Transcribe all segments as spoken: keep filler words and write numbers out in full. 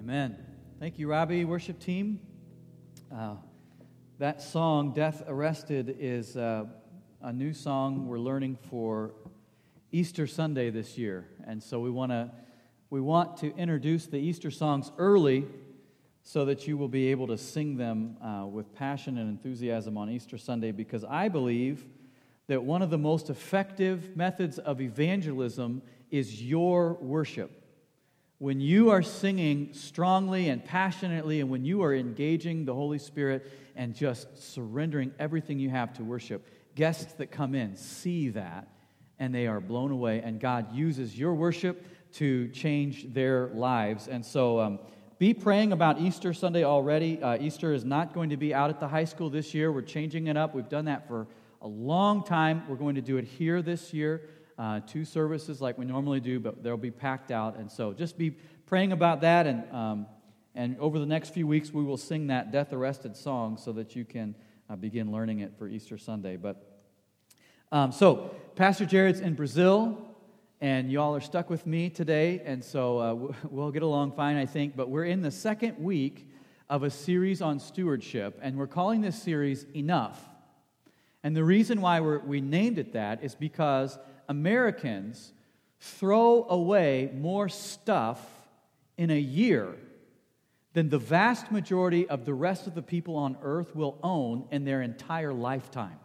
Amen. Thank you, Robbie, worship team. Uh, that song, Death Arrested, is uh, a new song we're learning for Easter Sunday this year. And so we want to we want to introduce the Easter songs early so that you will be able to sing them uh, with passion and enthusiasm on Easter Sunday, because I believe that one of the most effective methods of evangelism is your worship. When you are singing strongly and passionately, and when you are engaging the Holy Spirit and just surrendering everything you have to worship, guests that come in see that, and they are blown away, and God uses your worship to change their lives. And so um, be praying about Easter Sunday already. Uh, Easter is not going to be out at the high school this year. We're changing it up. We've done that for a long time. We're going to do it here this year. Uh, two services like we normally do, but they'll be packed out. And so just be praying about that, and um, and over the next few weeks we will sing that Death Arrested song so that you can uh, begin learning it for Easter Sunday. But um, so Pastor Jared's in Brazil, and y'all are stuck with me today, and so uh, we'll get along fine, I think. But we're in the second week of a series on stewardship, and we're calling this series Enough. And the reason why we're, we named it that is because Americans throw away more stuff in a year than the vast majority of the rest of the people on earth will own in their entire lifetime.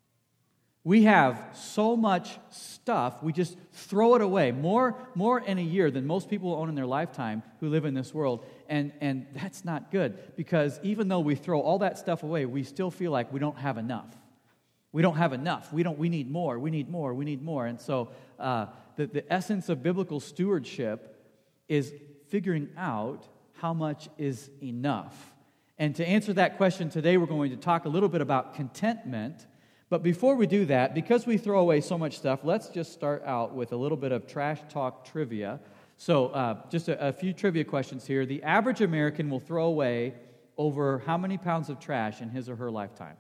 We have so much stuff, we just throw it away, more, more in a year than most people own in their lifetime who live in this world. And, and that's not good, because even though we throw all that stuff away, we still feel like we don't have enough. We don't have enough. We don't. We need more. We need more. We need more. And so uh, the, the essence of biblical stewardship is figuring out how much is enough. And to answer that question today, we're going to talk a little bit about contentment. But before we do that, because we throw away so much stuff, let's just start out with a little bit of trash talk trivia. So uh, just a, a few trivia questions here. The average American will throw away over how many pounds of trash in his or her lifetime?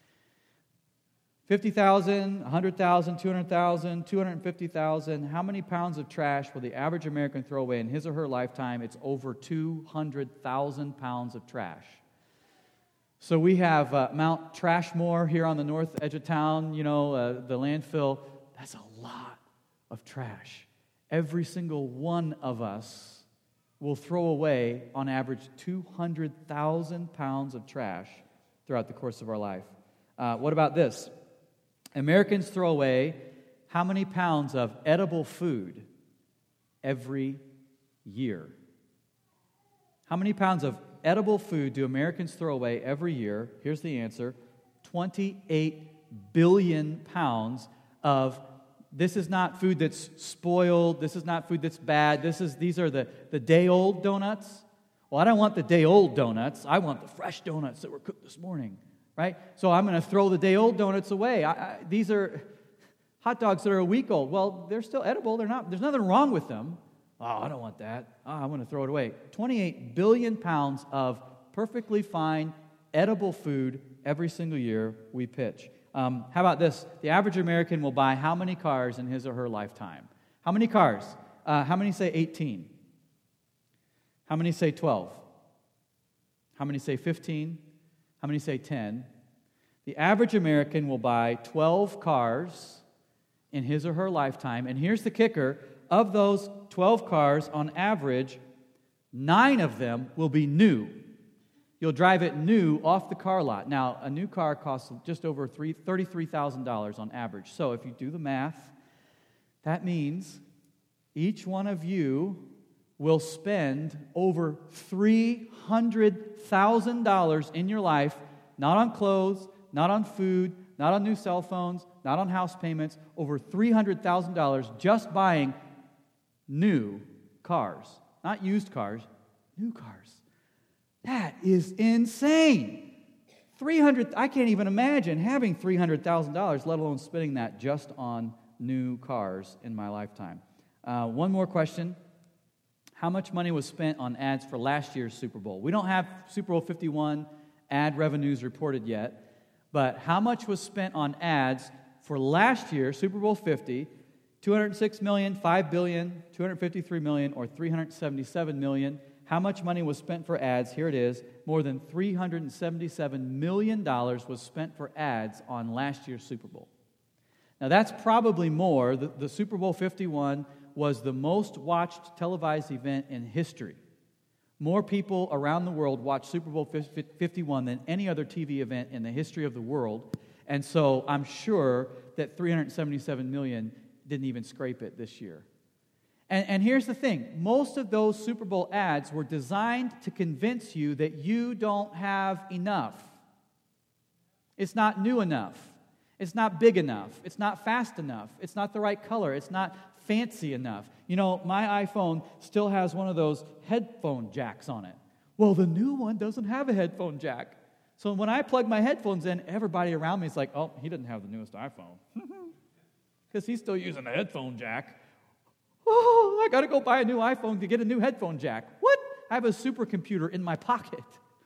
fifty thousand, one hundred thousand, two hundred thousand, two hundred fifty thousand. How many pounds of trash will the average American throw away in his or her lifetime? It's over two hundred thousand pounds of trash. So we have uh, Mount Trashmore here on the north edge of town, you know, uh, the landfill. That's a lot of trash. Every single one of us will throw away, on average, two hundred thousand pounds of trash throughout the course of our life. Uh, what about this? Americans throw away how many pounds of edible food every year? How many pounds of edible food do Americans throw away every year? Here's the answer. twenty-eight billion pounds of, this is not food that's spoiled, this is not food that's bad, this is these are the, the day-old donuts. Well, I don't want the day-old donuts, I want the fresh donuts that were cooked this morning. Right? So I'm going to throw the day-old donuts away. I, I, these are hot dogs that are a week old. Well, they're still edible. They're not. There's nothing wrong with them. Oh, I don't want that. Oh, I'm going to throw it away. twenty-eight billion pounds of perfectly fine, edible food every single year we pitch. Um, how about this? The average American will buy how many cars in his or her lifetime? How many cars? Uh, how many say eighteen? How many say twelve? How many say fifteen? How many say ten? The average American will buy twelve cars in his or her lifetime. And here's the kicker. Of those twelve cars, on average, nine of them will be new. You'll drive it new off the car lot. Now, a new car costs just over thirty-three thousand dollars on average. So if you do the math, that means each one of you will spend over three hundred thousand dollars in your life, not on clothes, not on food, not on new cell phones, not on house payments, over three hundred thousand dollars just buying new cars. Not used cars, new cars. That is insane. three hundred I can't even imagine having three hundred thousand dollars, let alone spending that just on new cars in my lifetime. Uh, one more question. How much money was spent on ads for last year's Super Bowl? We don't have Super Bowl fifty-one ad revenues reported yet, but how much was spent on ads for last year, Super Bowl fifty, two hundred six million dollars, five billion dollars, two hundred fifty-three million dollars, or three hundred seventy-seven million dollars? How much money was spent for ads? Here it is. More than three hundred seventy-seven million dollars was spent for ads on last year's Super Bowl. Now, that's probably more. The, the Super Bowl fifty-one was the most watched televised event in history. More people around the world watched Super Bowl fifty-one than any other T V event in the history of the world. And so I'm sure that three hundred seventy-seven million didn't even scrape it this year. And, and here's the thing. Most of those Super Bowl ads were designed to convince you that you don't have enough. It's not new enough. It's not big enough. It's not fast enough. It's not the right color. It's not fancy enough. You know, my iPhone still has one of those headphone jacks on it. Well, the new one doesn't have a headphone jack. So when I plug my headphones in, everybody around me is like, oh, he doesn't have the newest iPhone. Because he's still using a headphone jack. Oh, I got to go buy a new iPhone to get a new headphone jack. What? I have a supercomputer in my pocket.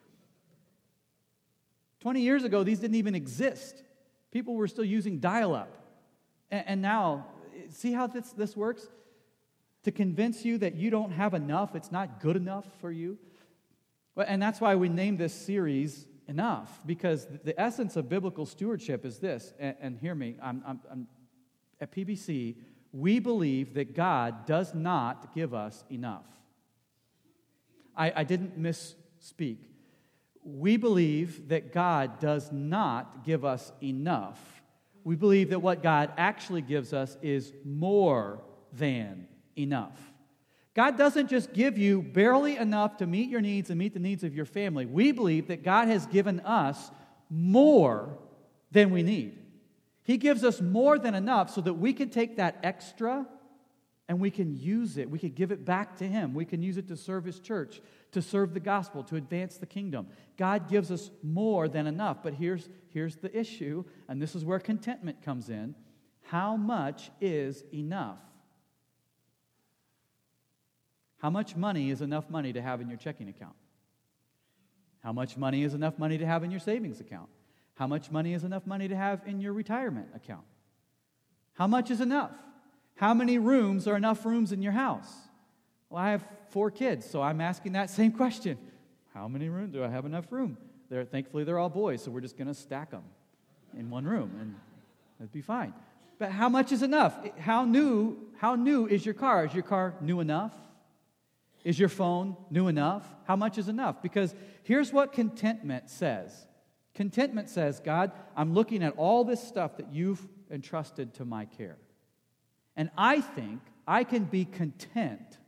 twenty years ago, these didn't even exist. People were still using dial-up. And, and now, see how this, this works? To convince you that you don't have enough, it's not good enough for you. And that's why we named this series Enough, because the essence of biblical stewardship is this, and, and hear me, I'm, I'm, I'm, at P B C, we believe that God does not give us enough. I, I didn't misspeak. We believe that God does not give us enough. We believe that what God actually gives us is more than enough. God doesn't just give you barely enough to meet your needs and meet the needs of your family. We believe that God has given us more than we need. He gives us more than enough so that we can take that extra and we can use it. We can give it back to Him. We can use it to serve His church, to serve the gospel, to advance the kingdom. God gives us more than enough. But here's, here's the issue, and this is where contentment comes in. How much is enough? How much money is enough money to have in your checking account? How much money is enough money to have in your savings account? How much money is enough money to have in your retirement account? How much is enough? How many rooms are enough rooms in your house? Well, I have four kids, so I'm asking that same question. How many rooms do I have enough room? They're, thankfully, they're all boys, so we're just going to stack them in one room, and it'd be fine. But how much is enough? How new, how new is your car? Is your car new enough? Is your phone new enough? How much is enough? Because here's what contentment says. Contentment says, God, I'm looking at all this stuff that you've entrusted to my care. And I think I can be content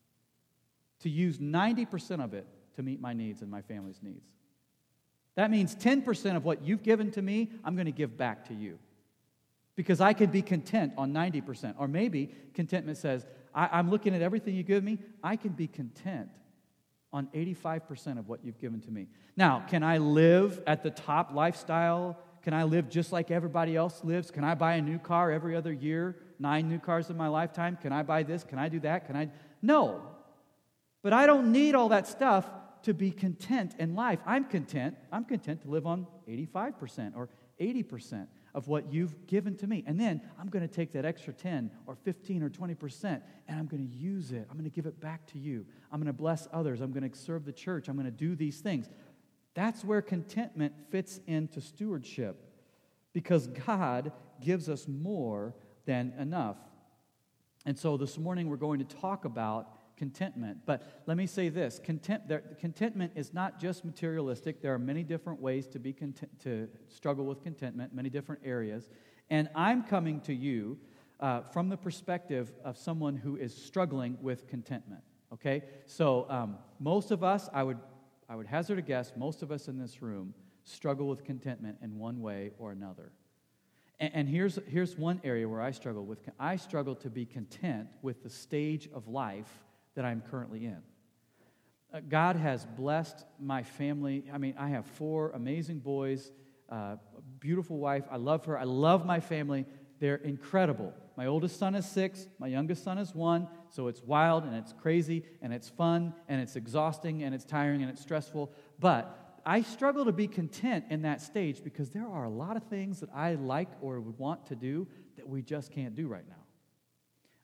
to use ninety percent of it to meet my needs and my family's needs. That means ten percent of what you've given to me, I'm going to give back to you. Because I can be content on ninety percent. Or maybe contentment says, I, I'm looking at everything you give me, I can be content on eighty-five percent of what you've given to me. Now, can I live at the top lifestyle? Can I live just like everybody else lives? Can I buy a new car every other year? Nine new cars in my lifetime? Can I buy this? Can I do that? Can I? No. But I don't need all that stuff to be content in life. I'm content. I'm content to live on eighty-five percent or eighty percent of what you've given to me. And then I'm going to take that extra ten or fifteen or twenty percent and I'm going to use it. I'm going to give it back to you. I'm going to bless others. I'm going to serve the church. I'm going to do these things. That's where contentment fits into stewardship, because God gives us more than enough. And so this morning we're going to talk about contentment. But let me say this, content, there, contentment is not just materialistic. There are many different ways to be content, to struggle with contentment, many different areas. And I'm coming to you uh, from the perspective of someone who is struggling with contentment, okay? So um, most of us, I would, I would hazard a guess, most of us in this room struggle with contentment in one way or another. And, and here's, here's one area where I struggle with. I struggle to be content with the stage of life that I'm currently in. Uh, God has blessed my family. I mean, I have four amazing boys, uh, a beautiful wife. I love her. I love my family. They're incredible. My oldest son is six. My youngest son is one. So it's wild and it's crazy and it's fun and it's exhausting and it's tiring and it's stressful. But I struggle to be content in that stage because there are a lot of things that I like or would want to do that we just can't do right now.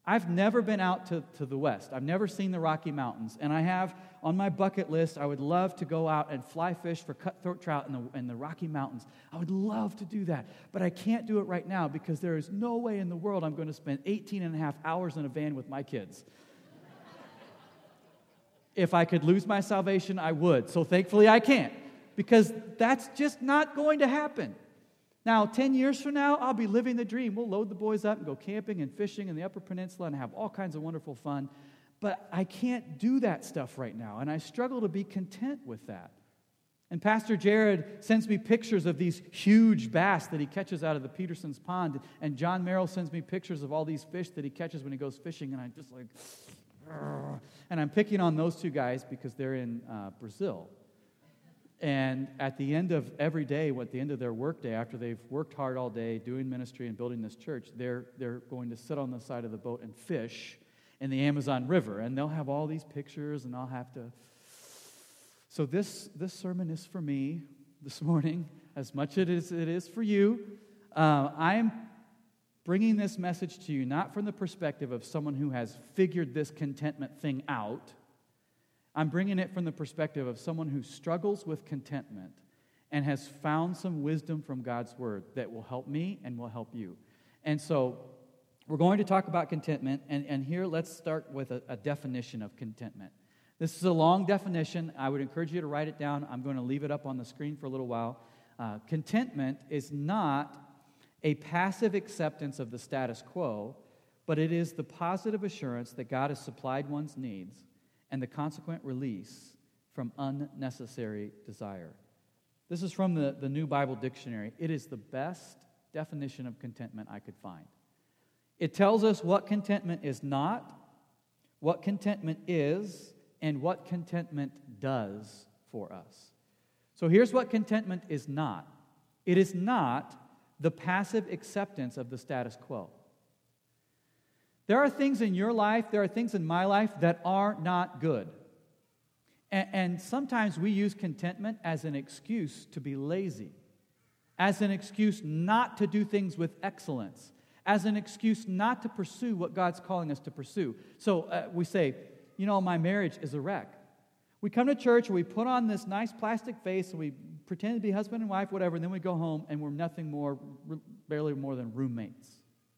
I've never been out to, to the west. I've never seen the Rocky Mountains. And I have on my bucket list, I would love to go out and fly fish for cutthroat trout in the, in the Rocky Mountains. I would love to do that. But I can't do it right now because there is no way in the world I'm going to spend eighteen and a half hours in a van with my kids. If I could lose my salvation, I would. So thankfully I can't, because that's just not going to happen. Now, ten years from now, I'll be living the dream. We'll load the boys up and go camping and fishing in the Upper Peninsula and have all kinds of wonderful fun. But I can't do that stuff right now, and I struggle to be content with that. And Pastor Jared sends me pictures of these huge bass that he catches out of the Peterson's Pond, and John Merrill sends me pictures of all these fish that he catches when he goes fishing, and I'm just like, Rrr. And I'm picking on those two guys because they're in uh, Brazil. And at the end of every day, at the end of their workday, after they've worked hard all day doing ministry and building this church, they're they're going to sit on the side of the boat and fish in the Amazon River. And they'll have all these pictures, and I'll have to... So this, this sermon is for me this morning, as much as it is for you. Uh, I am bringing this message to you not from the perspective of someone who has figured this contentment thing out. I'm bringing it from the perspective of someone who struggles with contentment and has found some wisdom from God's Word that will help me and will help you. And so we're going to talk about contentment, and, and here let's start with a, a definition of contentment. This is a long definition. I would encourage you to write it down. I'm going to leave it up on the screen for a little while. Uh, contentment is not a passive acceptance of the status quo, but it is the positive assurance that God has supplied one's needs and the consequent release from unnecessary desire. This is from the, the New Bible Dictionary. It is the best definition of contentment I could find. It tells us what contentment is not, what contentment is, and what contentment does for us. So here's what contentment is not. It is not the passive acceptance of the status quo. There are things in your life, there are things in my life that are not good. And, and sometimes we use contentment as an excuse to be lazy, as an excuse not to do things with excellence, as an excuse not to pursue what God's calling us to pursue. So uh, we say, you know, my marriage is a wreck. We come to church and we put on this nice plastic face and we pretend to be husband and wife, whatever, and then we go home and we're nothing more, barely more than roommates.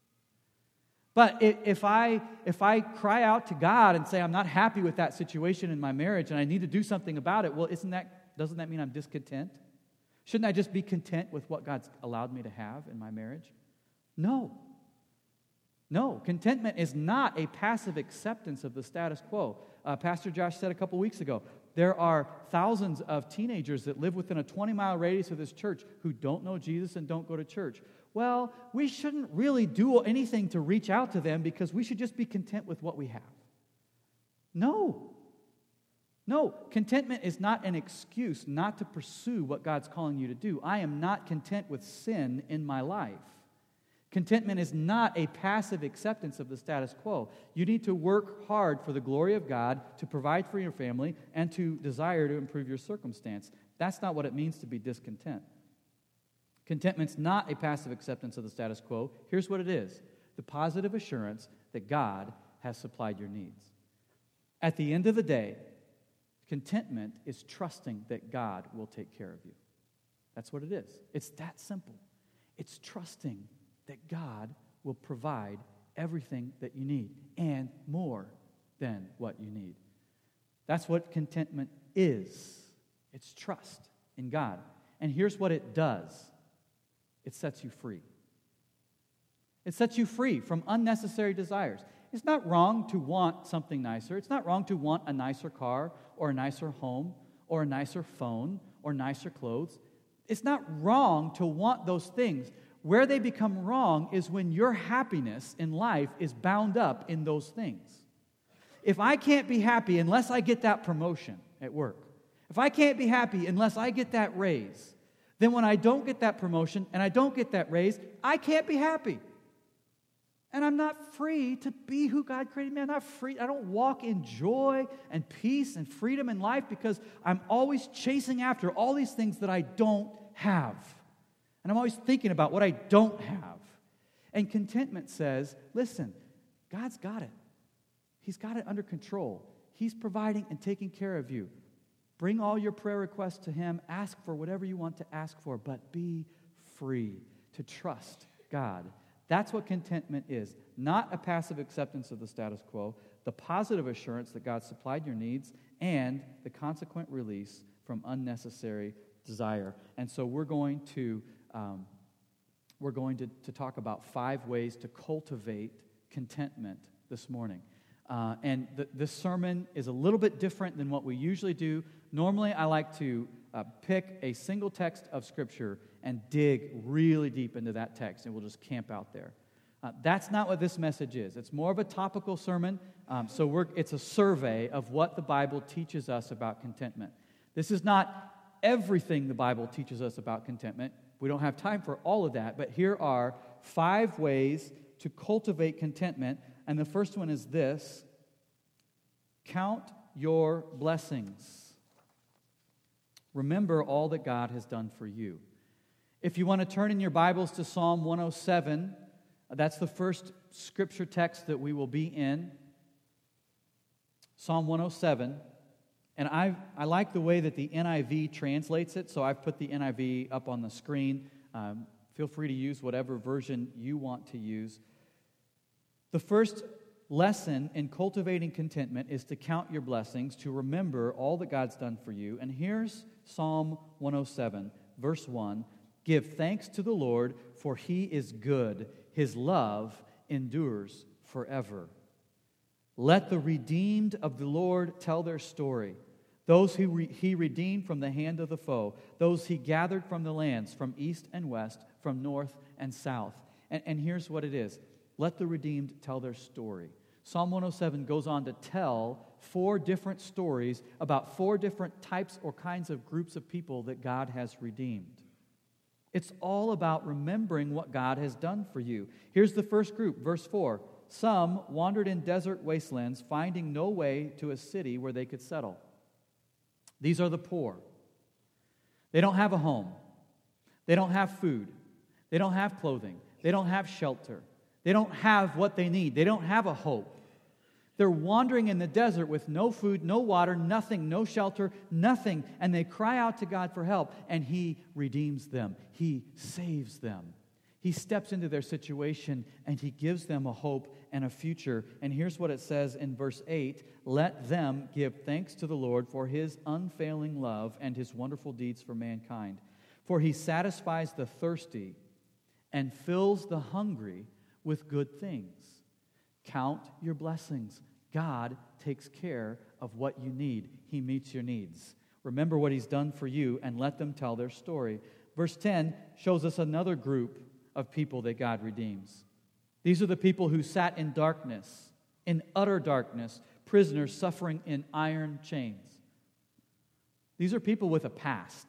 But if I if I cry out to God and say I'm not happy with that situation in my marriage and I need to do something about it, well, isn't that doesn't that mean I'm discontent? Shouldn't I just be content with what God's allowed me to have in my marriage? No. No, contentment is not a passive acceptance of the status quo. Uh, Pastor Josh said a couple weeks ago, there are thousands of teenagers that live within a twenty-mile radius of this church who don't know Jesus and don't go to church. Well, we shouldn't really do anything to reach out to them because we should just be content with what we have. No. No, contentment is not an excuse not to pursue what God's calling you to do. I am not content with sin in my life. Contentment is not a passive acceptance of the status quo. You need to work hard for the glory of God, to provide for your family, and to desire to improve your circumstance. That's not what it means to be discontent. Contentment's not a passive acceptance of the status quo. Here's what it is: the positive assurance that God has supplied your needs. At the end of the day, contentment is trusting that God will take care of you. That's what it is. It's that simple. It's trusting that God will provide everything that you need and more than what you need. That's what contentment is. It's trust in God. And here's what it does. It sets you free. It sets you free from unnecessary desires. It's not wrong to want something nicer. It's not wrong to want a nicer car or a nicer home or a nicer phone or nicer clothes. It's not wrong to want those things. Where they become wrong is when your happiness in life is bound up in those things. If I can't be happy unless I get that promotion at work, if I can't be happy unless I get that raise, then when I don't get that promotion and I don't get that raise, I can't be happy. And I'm not free to be who God created me. I'm not free. I don't walk in joy and peace and freedom in life because I'm always chasing after all these things that I don't have. And I'm always thinking about what I don't have. And contentment says, listen, God's got it. He's got it under control. He's providing and taking care of you. Bring all your prayer requests to Him. Ask for whatever you want to ask for, but be free to trust God. That's what contentment is. Not a passive acceptance of the status quo, the positive assurance that God supplied your needs, and the consequent release from unnecessary desire. And so we're going to um, we're going to, to talk about five ways to cultivate contentment this morning. Uh, and th- this sermon is a little bit different than what we usually do. Normally, I like to uh, pick a single text of Scripture and dig really deep into that text, and we'll just camp out there. Uh, that's not what this message is. It's more of a topical sermon, um, so we're, it's a survey of what the Bible teaches us about contentment. This is not everything the Bible teaches us about contentment. We don't have time for all of that, but here are five ways to cultivate contentment, and the first one is this: count your blessings. Remember all that God has done for you. If you want to turn in your Bibles to Psalm one oh seven, that's the first scripture text that we will be in. Psalm one oh seven. And I I like the way that the N I V translates it, so I've put the N I V up on the screen. Um, feel free to use whatever version you want to use. The first lesson in cultivating contentment is to count your blessings, to remember all that God's done for you. And here's Psalm one oh seven, verse one. Give thanks to the Lord, for He is good. His love endures forever. Let the redeemed of the Lord tell their story. Those who re- He redeemed from the hand of the foe. Those He gathered from the lands, from east and west, from north and south. And, and here's what it is. Let the redeemed tell their story. Psalm one oh seven goes on to tell four different stories about four different types or kinds of groups of people that God has redeemed. It's all about remembering what God has done for you. Here's the first group, verse four. Some wandered in desert wastelands, finding no way to a city where they could settle. These are the poor. They don't have a home. They don't have food. They don't have clothing. They don't have shelter. They don't have what they need. They don't have a hope. They're wandering in the desert with no food, no water, nothing, no shelter, nothing. And they cry out to God for help, and He redeems them. He saves them. He steps into their situation, and He gives them a hope and a future. And here's what it says in verse eight. Let them give thanks to the Lord for His unfailing love and His wonderful deeds for mankind. For He satisfies the thirsty and fills the hungry with good things. Count your blessings. God takes care of what you need. He meets your needs. Remember what He's done for you, and let them tell their story. Verse ten shows us another group of people that God redeems. These are the people who sat in darkness, in utter darkness, prisoners suffering in iron chains. These are people with a past,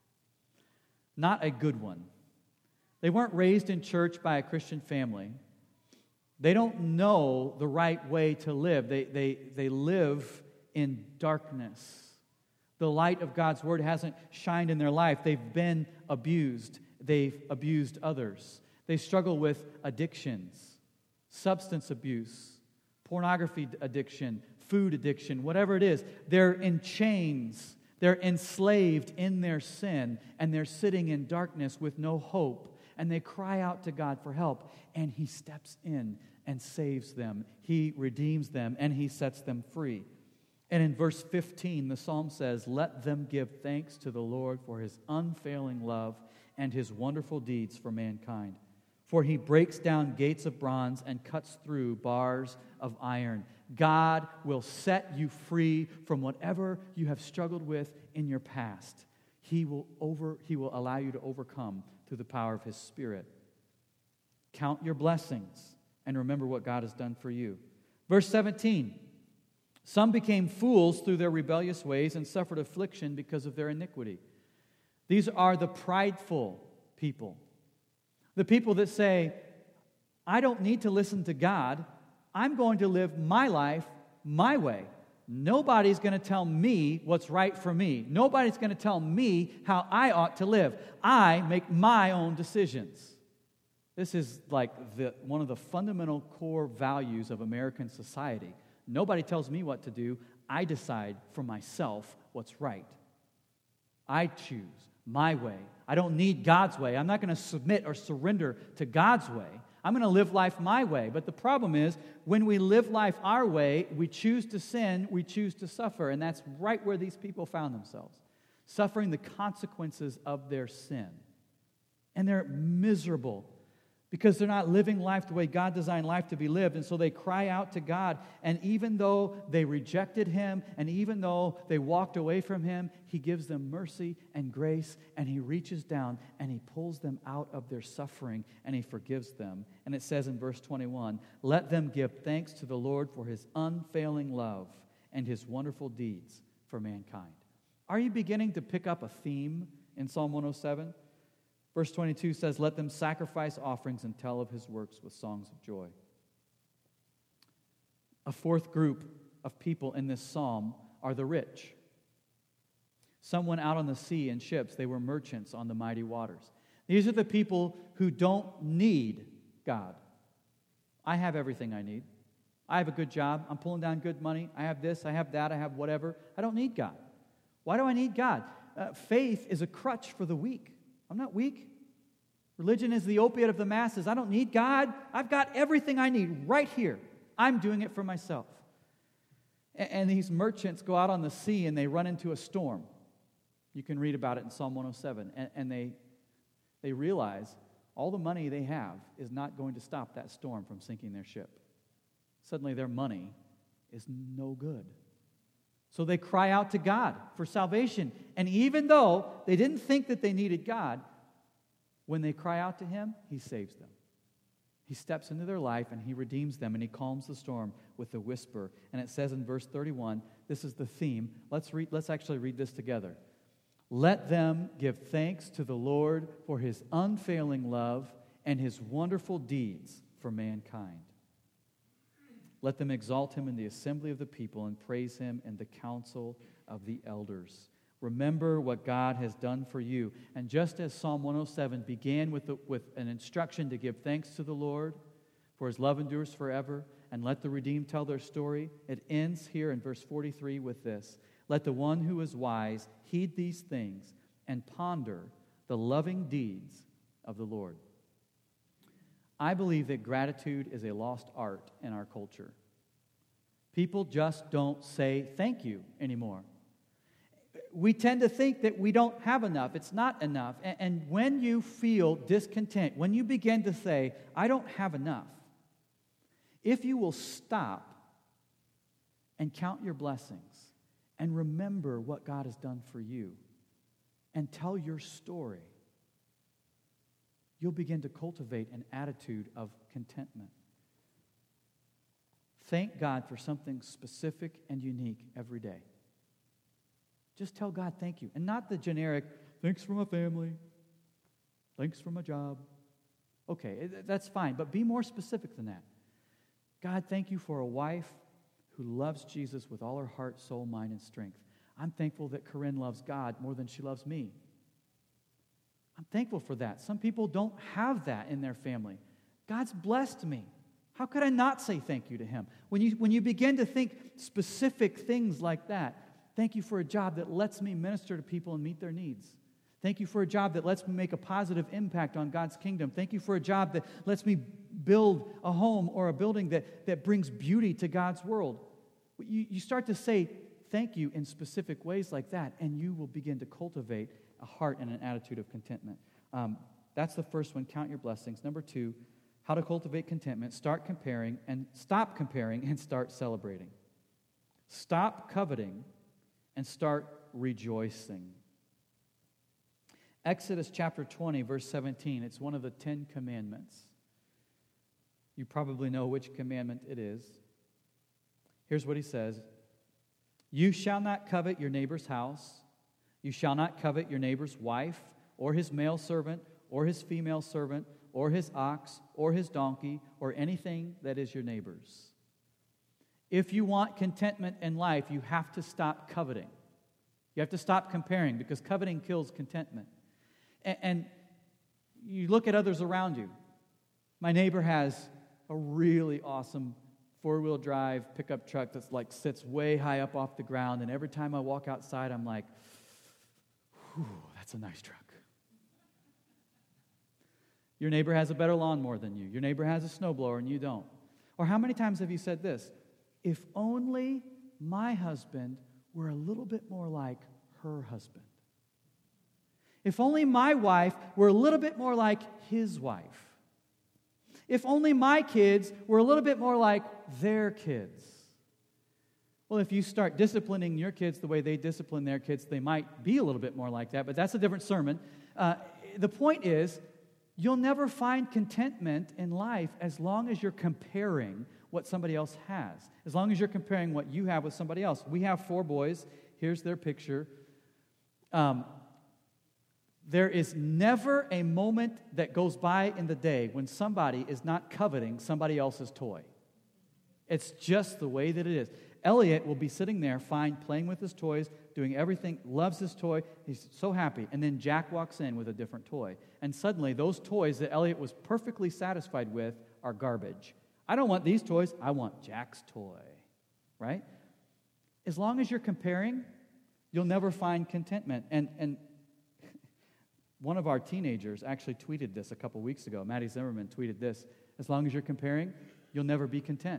not a good one. They weren't raised in church by a Christian family. They don't know the right way to live. They, they, they live in darkness. The light of God's Word hasn't shined in their life. They've been abused. They've abused others. They struggle with addictions, substance abuse, pornography addiction, food addiction, whatever it is. They're in chains. They're enslaved in their sin, and they're sitting in darkness with no hope. And they cry out to God for help, and He steps in and saves them. He redeems them, and He sets them free. And in verse fifteen, the psalm says, let them give thanks to the Lord for His unfailing love and His wonderful deeds for mankind. For He breaks down gates of bronze and cuts through bars of iron. God will set you free from whatever you have struggled with in your past. He will over, He will allow you to overcome through the power of His Spirit. Count your blessings and remember what God has done for you. Verse seventeen, some became fools through their rebellious ways and suffered affliction because of their iniquity. These are the prideful people. The people that say, I don't need to listen to God. I'm going to live my life my way. Nobody's going to tell me what's right for me. Nobody's going to tell me how I ought to live. I make my own decisions. This is like the, one of the fundamental core values of American society. Nobody tells me what to do. I decide for myself what's right. I choose my way. I don't need God's way. I'm not going to submit or surrender to God's way. I'm going to live life my way. But the problem is, when we live life our way, we choose to sin, we choose to suffer. And that's right where these people found themselves, suffering the consequences of their sin. And they're miserable because they're not living life the way God designed life to be lived. And so they cry out to God. And even though they rejected Him, and even though they walked away from Him, He gives them mercy and grace, and He reaches down and He pulls them out of their suffering, and He forgives them. And it says in verse twenty-one, "Let them give thanks to the Lord for His unfailing love and His wonderful deeds for mankind." Are you beginning to pick up a theme in Psalm one oh seven? Verse twenty-two says, "Let them sacrifice offerings and tell of His works with songs of joy." A fourth group of people in this psalm are the rich. Some went out on the sea in ships. They were merchants on the mighty waters. These are the people who don't need God. I have everything I need. I have a good job. I'm pulling down good money. I have this, I have that, I have whatever. I don't need God. Why do I need God? Uh, faith is a crutch for the weak. I'm not weak. Religion is the opiate of the masses. I don't need God. I've got everything I need right here. I'm doing it for myself. And, and these merchants go out on the sea and they run into a storm. You can read about it in Psalm one oh seven. And, and they, they realize all the money they have is not going to stop that storm from sinking their ship. Suddenly their money is no good. So they cry out to God for salvation. And even though they didn't think that they needed God, when they cry out to Him, He saves them. He steps into their life and He redeems them and He calms the storm with a whisper. And it says in verse thirty-one, this is the theme. Let's read, let's actually read this together. "Let them give thanks to the Lord for His unfailing love and His wonderful deeds for mankind. Let them exalt Him in the assembly of the people and praise Him in the council of the elders." Remember what God has done for you. And just as Psalm one oh seven began with, the, with an instruction to give thanks to the Lord, for His love endures forever, and let the redeemed tell their story, it ends here in verse forty-three with this: "Let the one who is wise heed these things and ponder the loving deeds of the Lord." I believe that gratitude is a lost art in our culture. People just don't say thank you anymore. We tend to think that we don't have enough. It's not enough. And, and when you feel discontent, when you begin to say, I don't have enough, if you will stop and count your blessings and remember what God has done for you and tell your story, you'll begin to cultivate an attitude of contentment. Thank God for something specific and unique every day. Just tell God thank you. And not the generic, thanks for my family, thanks for my job. Okay, that's fine, but be more specific than that. God, thank you for a wife who loves Jesus with all her heart, soul, mind, and strength. I'm thankful that Corinne loves God more than she loves me. I'm thankful for that. Some people don't have that in their family. God's blessed me. How could I not say thank you to Him? When you, when you begin to think specific things like that, thank you for a job that lets me minister to people and meet their needs. Thank you for a job that lets me make a positive impact on God's kingdom. Thank you for a job that lets me build a home or a building that, that brings beauty to God's world. You, you start to say thank you in specific ways like that, and you will begin to cultivate a heart and an attitude of contentment. Um, that's the first one, count your blessings. Number two, how to cultivate contentment. Start comparing and stop comparing and start celebrating. Stop coveting and start rejoicing. Exodus chapter twenty, verse seventeen, it's one of the Ten Commandments. You probably know which commandment it is. Here's what he says: "You shall not covet your neighbor's house. You shall not covet your neighbor's wife, or his male servant, or his female servant, or his ox, or his donkey, or anything that is your neighbor's." If you want contentment in life, you have to stop coveting. You have to stop comparing, because coveting kills contentment. And, and you look at others around you. My neighbor has a really awesome four-wheel drive pickup truck that's like sits way high up off the ground, and every time I walk outside, I'm like, whew, that's a nice truck. Your neighbor has a better lawnmower than you. Your neighbor has a snowblower and you don't. Or how many times have you said this? If only my husband were a little bit more like her husband. If only my wife were a little bit more like his wife. If only my kids were a little bit more like their kids. Well, if you start disciplining your kids the way they discipline their kids, they might be a little bit more like that, but that's a different sermon. Uh, the point is, you'll never find contentment in life as long as you're comparing what somebody else has. As long as you're comparing what you have with somebody else. We have four boys. Here's their picture. Um, there is never a moment that goes by in the day when somebody is not coveting somebody else's toy. It's just the way that it is. Elliot will be sitting there, fine, playing with his toys, doing everything, loves his toy. He's so happy. And then Jack walks in with a different toy. And suddenly, those toys that Elliot was perfectly satisfied with are garbage. I don't want these toys. I want Jack's toy, right? As long as you're comparing, you'll never find contentment. And and one of our teenagers actually tweeted this a couple weeks ago. Maddie Zimmerman tweeted this. As long as you're comparing, you'll never be content.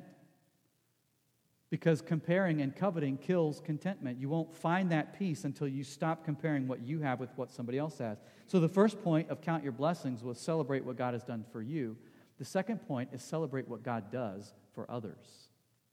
Because comparing and coveting kills contentment. You won't find that peace until you stop comparing what you have with what somebody else has. So the first point of count your blessings was celebrate what God has done for you. The second point is celebrate what God does for others.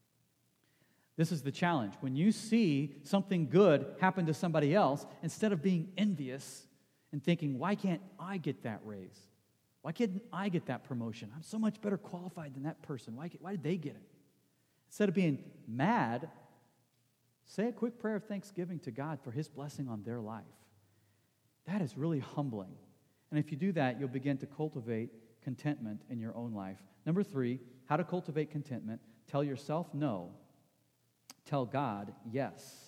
This is the challenge. When you see something good happen to somebody else, instead of being envious and thinking, why can't I get that raise? Why can't I get that promotion? I'm so much better qualified than that person. Why, why did they get it? Instead of being mad, say a quick prayer of thanksgiving to God for His blessing on their life. That is really humbling. And if you do that, you'll begin to cultivate contentment in your own life. Number three, how to cultivate contentment. Tell yourself no. Tell God yes.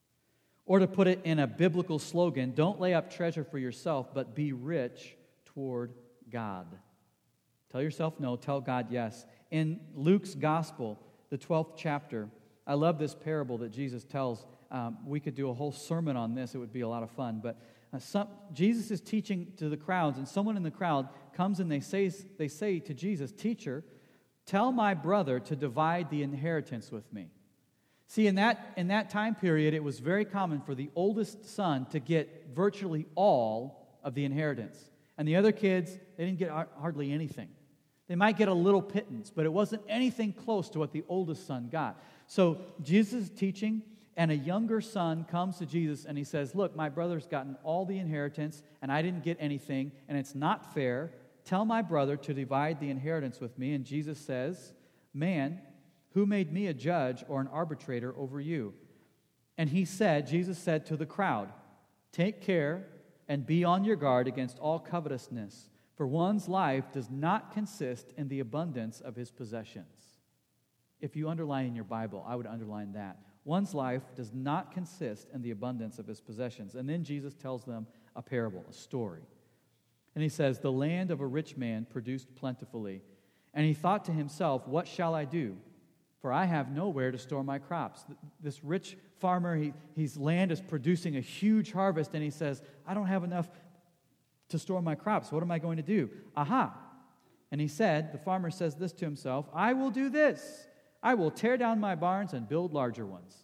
Or to put it in a biblical slogan, don't lay up treasure for yourself, but be rich toward God. Tell yourself no. Tell God yes. In Luke's gospel, the twelfth chapter, I love this parable that Jesus tells. Um, we could do a whole sermon on this. It would be a lot of fun. But uh, some, Jesus is teaching to the crowds, and someone in the crowd comes and they say, they say to Jesus, "Teacher, tell my brother to divide the inheritance with me." See, in that, in that time period, it was very common for the oldest son to get virtually all of the inheritance. And the other kids, they didn't get hardly anything. They might get a little pittance, but it wasn't anything close to what the oldest son got. So Jesus is teaching, and a younger son comes to Jesus, and he says, "Look, my brother's gotten all the inheritance, and I didn't get anything, and it's not fair. Tell my brother to divide the inheritance with me." And Jesus says, "Man, who made me a judge or an arbitrator over you?" And he said, Jesus said to the crowd, "Take care and be on your guard against all covetousness. For one's life does not consist in the abundance of his possessions." If you underline in your Bible, I would underline that. One's life does not consist in the abundance of his possessions. And then Jesus tells them a parable, a story. And he says, "The land of a rich man produced plentifully. And he thought to himself, 'What shall I do? For I have nowhere to store my crops.'" This rich farmer, he, his land is producing a huge harvest, and he says, "I don't have enough to store my crops. What am I going to do?" Aha! And he said, the farmer says this to himself, "I will do this. I will tear down my barns and build larger ones."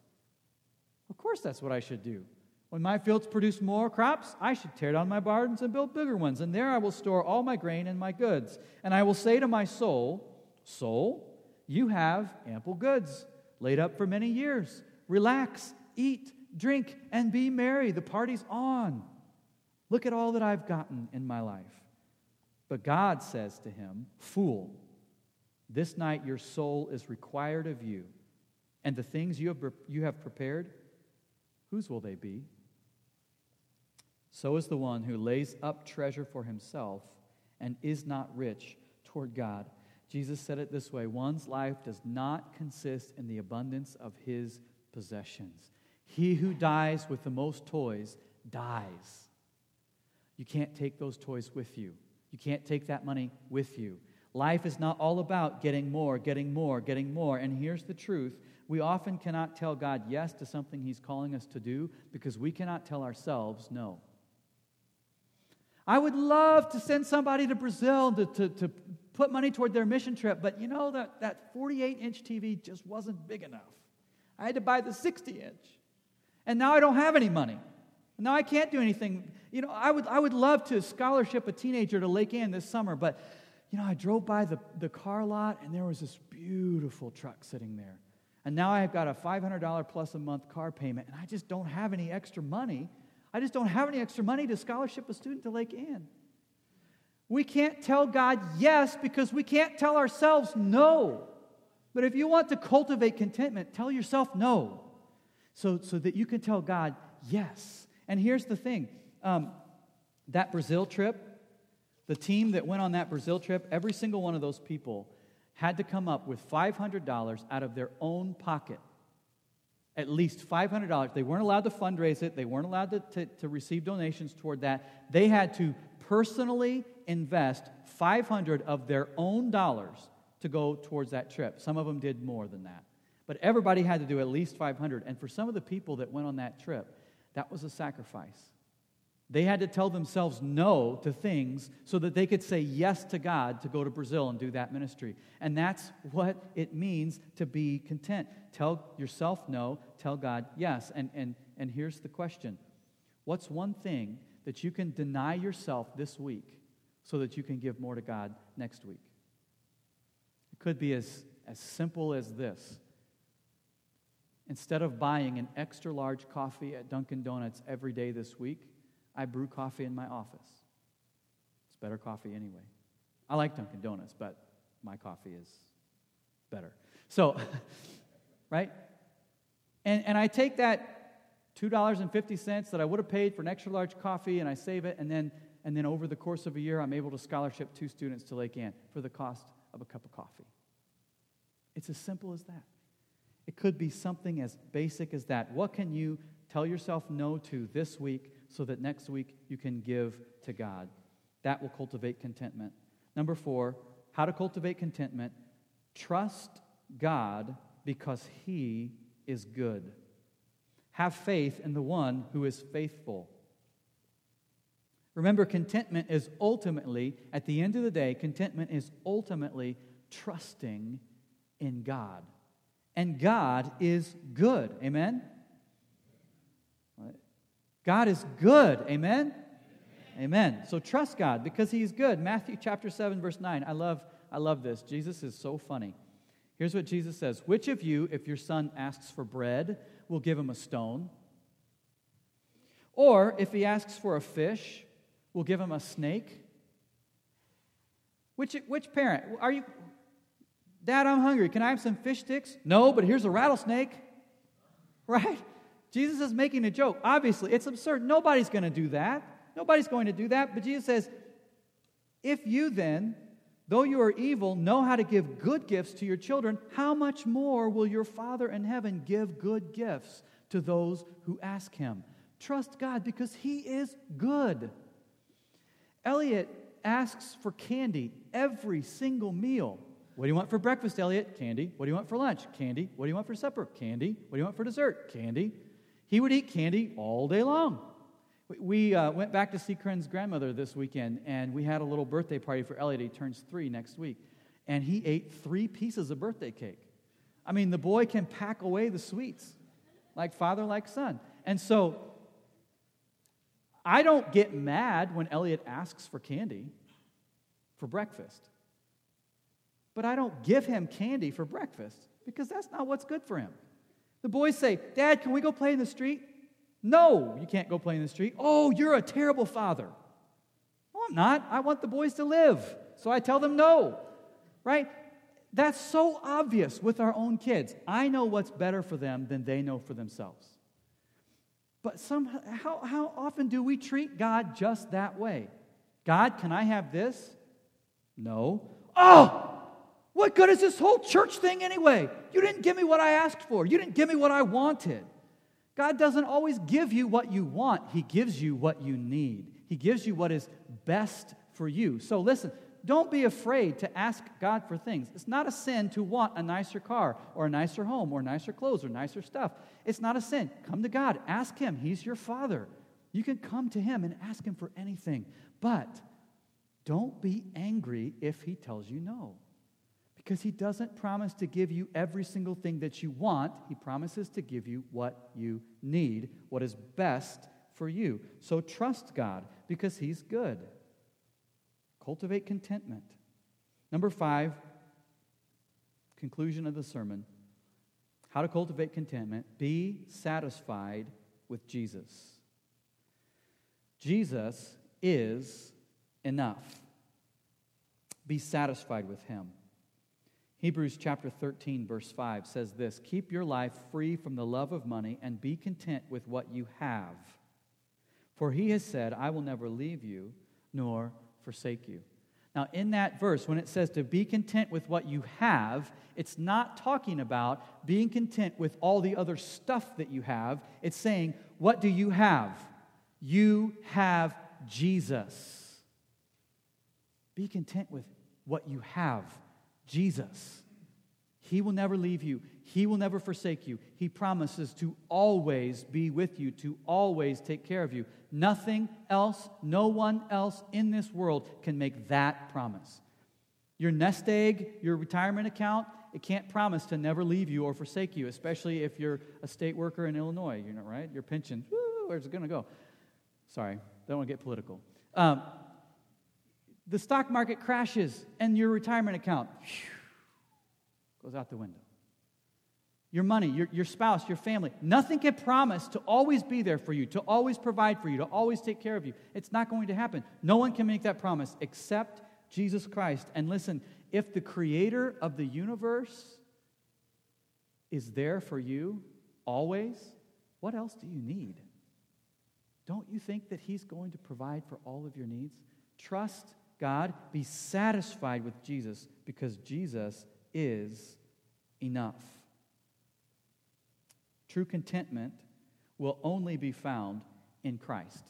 Of course that's what I should do. When my fields produce more crops, I should tear down my barns and build bigger ones. And there I will store all my grain and my goods. And I will say to my soul, "Soul, you have ample goods laid up for many years. Relax, eat, drink, and be merry. The party's on. Look at all that I've gotten in my life." But God says to him, "Fool, this night your soul is required of you, and the things you have, you have prepared, whose will they be?" So is the one who lays up treasure for himself and is not rich toward God. Jesus said it this way: one's life does not consist in the abundance of his possessions. He who dies with the most toys dies. You can't take those toys with you. You can't take that money with you. Life is not all about getting more, getting more, getting more. And here's the truth. We often cannot tell God yes to something He's calling us to do because we cannot tell ourselves no. I would love to send somebody to Brazil to, to, to put money toward their mission trip, but you know, that, that forty-eight inch T V just wasn't big enough. I had to buy the sixty inch. And now I don't have any money. Now I can't do anything. You know, I would I would love to scholarship a teenager to Lake Ann this summer, but, you know, I drove by the, the car lot, and there was this beautiful truck sitting there. And now I've got a five hundred dollars plus a month car payment, and I just don't have any extra money. I just don't have any extra money to scholarship a student to Lake Ann. We can't tell God yes because we can't tell ourselves no. But if you want to cultivate contentment, tell yourself no, so, so that you can tell God yes. And here's the thing. Um, that Brazil trip, the team that went on that Brazil trip, every single one of those people had to come up with five hundred dollars out of their own pocket. At least five hundred dollars. They weren't allowed to fundraise it. They weren't allowed to, to, to receive donations toward that. They had to personally invest five hundred dollars of their own dollars to go towards that trip. Some of them did more than that. But everybody had to do at least five hundred dollars. And for some of the people that went on that trip, that was a sacrifice. They had to tell themselves no to things so that they could say yes to God to go to Brazil and do that ministry. And that's what it means to be content. Tell yourself no, tell God yes. And, and, and here's the question. What's one thing that you can deny yourself this week so that you can give more to God next week? It could be as, as simple as this. Instead of buying an extra large coffee at Dunkin' Donuts every day this week, I brew coffee in my office. It's better coffee anyway. I like Dunkin' Donuts, but my coffee is better. So, right? And and I take that two dollars and fifty cents that I would have paid for an extra large coffee, and I save it, and then and then over the course of a year, I'm able to scholarship two students to Lake Ann for the cost of a cup of coffee. It's as simple as that. It could be something as basic as that. What can you tell yourself no to this week so that next week you can give to God? That will cultivate contentment. Number four, how to cultivate contentment. Trust God because He is good. Have faith in the one who is faithful. Remember, contentment is ultimately, at the end of the day, contentment is ultimately trusting in God. And God is good. Amen? God is good. Amen? Amen? Amen. So trust God because He's good. Matthew chapter seven, verse nine. I love, I love this. Jesus is so funny. Here's what Jesus says. Which of you, if your son asks for bread, will give him a stone? Or if he asks for a fish, will give him a snake? Which, which parent? Are you... Dad, I'm hungry. Can I have some fish sticks? No, but here's a rattlesnake. Right? Jesus is making a joke. Obviously, it's absurd. Nobody's going to do that. Nobody's going to do that. But Jesus says, if you then, though you are evil, know how to give good gifts to your children, how much more will your Father in heaven give good gifts to those who ask Him? Trust God because He is good. Elliot asks for candy every single meal. What do you want for breakfast, Elliot? Candy. What do you want for lunch? Candy. What do you want for supper? Candy. What do you want for dessert? Candy. He would eat candy all day long. We uh, went back to see Corinne's grandmother this weekend, and we had a little birthday party for Elliot. He turns three next week. And he ate three pieces of birthday cake. I mean, the boy can pack away the sweets like father, like son. And so I don't get mad when Elliot asks for candy for breakfast. But I don't give him candy for breakfast because that's not what's good for him. The boys say, Dad, can we go play in the street? No, you can't go play in the street. Oh, you're a terrible father. No, I'm not. I want the boys to live. So I tell them no. Right? That's so obvious with our own kids. I know what's better for them than they know for themselves. But somehow, how, how often do we treat God just that way? God, can I have this? No. Oh! What good is this whole church thing anyway? You didn't give me what I asked for. You didn't give me what I wanted. God doesn't always give you what you want. He gives you what you need. He gives you what is best for you. So listen, don't be afraid to ask God for things. It's not a sin to want a nicer car or a nicer home or nicer clothes or nicer stuff. It's not a sin. Come to God. Ask Him. He's your Father. You can come to Him and ask Him for anything. But don't be angry if He tells you no. Because He doesn't promise to give you every single thing that you want. He promises to give you what you need, what is best for you. So trust God because He's good. Cultivate contentment. Number five, conclusion of the sermon. How to cultivate contentment. Be satisfied with Jesus. Jesus is enough. Be satisfied with Him. Hebrews chapter thirteen, verse five says this, keep your life free from the love of money and be content with what you have. For He has said, I will never leave you nor forsake you. Now, in that verse, when it says to be content with what you have, it's not talking about being content with all the other stuff that you have. It's saying, what do you have? You have Jesus. Be content with what you have. Jesus. He will never leave you. He will never forsake you. He promises to always be with you, to always take care of you. Nothing else, no one else in this world can make that promise. Your nest egg, your retirement account, it can't promise to never leave you or forsake you, especially if you're a state worker in Illinois, you know, right? Your pension, woo, where's it going to go? Sorry, don't want to get political. Um, the stock market crashes and your retirement account whew, goes out the window. Your money, your, your spouse, your family, nothing can promise to always be there for you, to always provide for you, to always take care of you. It's not going to happen. No one can make that promise except Jesus Christ. And listen, if the creator of the universe is there for you always, what else do you need? Don't you think that He's going to provide for all of your needs? Trust God. Be satisfied with Jesus because Jesus is enough. True contentment will only be found in Christ.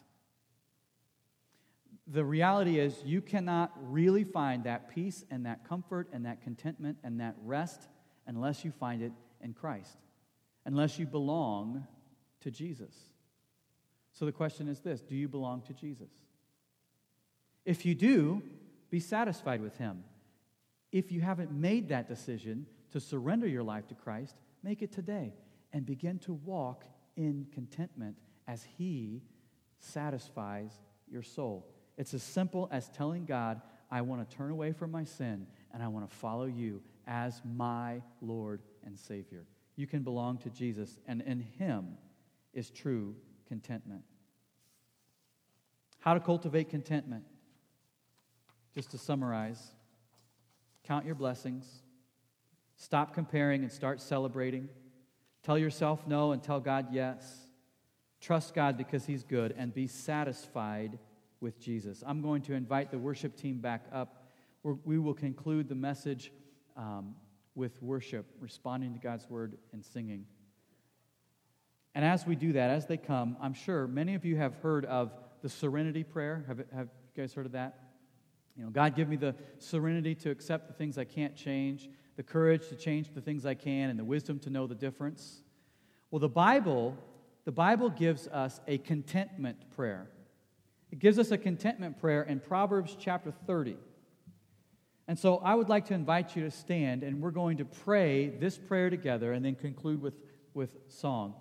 The reality is you cannot really find that peace and that comfort and that contentment and that rest unless you find it in Christ, unless you belong to Jesus. So the question is this, do you belong to Jesus? If you do, be satisfied with Him. If you haven't made that decision to surrender your life to Christ, make it today. And begin to walk in contentment as He satisfies your soul. It's as simple as telling God, I want to turn away from my sin and I want to follow you as my Lord and Savior. You can belong to Jesus, and in Him is true contentment. How to cultivate contentment? Just to summarize, count your blessings, stop comparing and start celebrating. Tell yourself no and tell God yes. Trust God because He's good and be satisfied with Jesus. I'm going to invite the worship team back up. We're, we will conclude the message um, with worship, responding to God's word and singing. And as we do that, as they come, I'm sure many of you have heard of the serenity prayer. Have, have you guys heard of that? You know, God, give me the serenity to accept the things I can't change, the courage to change the things I can, and the wisdom to know the difference. Well, the Bible, the Bible gives us a contentment prayer. It gives us a contentment prayer in Proverbs chapter thirty. And so I would like to invite you to stand, and we're going to pray this prayer together and then conclude with, with song.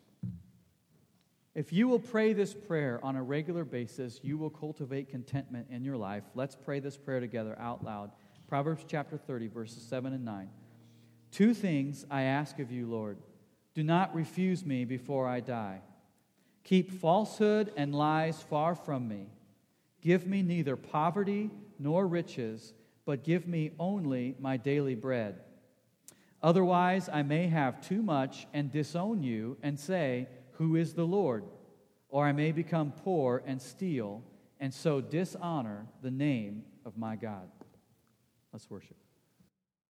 If you will pray this prayer on a regular basis, you will cultivate contentment in your life. Let's pray this prayer together out loud. Proverbs chapter thirty, verses seven and nine. Two things I ask of you, Lord. Do not refuse me before I die. Keep falsehood and lies far from me. Give me neither poverty nor riches, but give me only my daily bread. Otherwise, I may have too much and disown you and say, who is the Lord? Or I may become poor and steal, and so dishonor the name of my God. Let's worship.